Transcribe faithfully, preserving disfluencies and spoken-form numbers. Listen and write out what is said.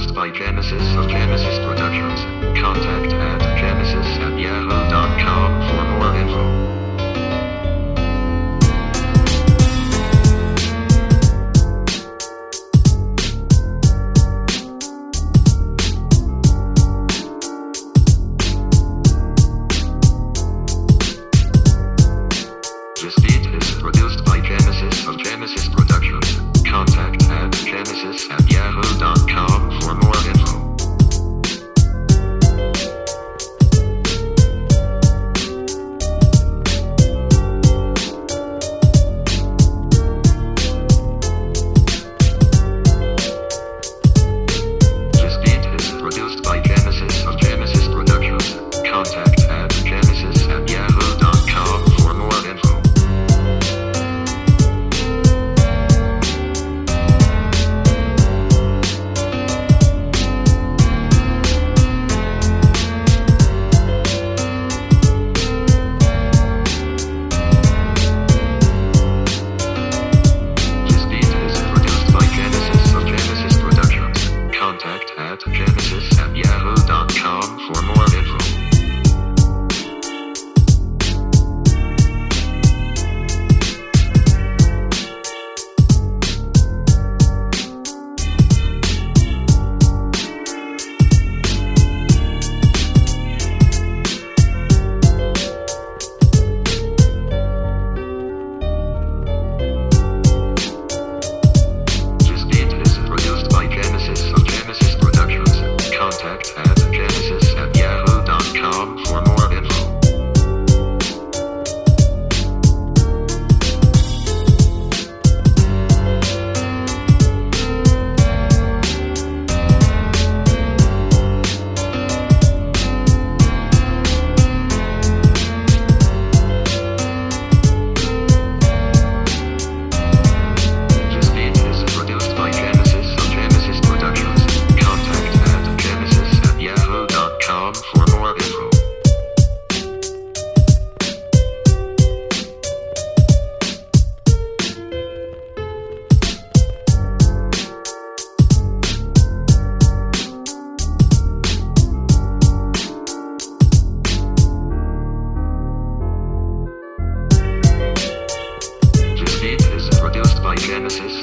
produced by Genesis of Genesis Productions. Contact at genesis at yahoo dot com for more info. This beat is produced by Genesis of Genesis Productions. Contact at genesis at yahoo dot com for more info. This beat is produced by Genesis of Genesis Productions. Contact at genesis at yahoo dot com for more info. Contact at genesis at yahoo dot com for more info. This beat is produced by Genesis of Genesis Productions. Contact at genesis at yahoo dot com for more info. This beat is produced by Genesis of Genesis Productions. Contact at genesis at yahoo dot com for more info. This beat is produced by Genesis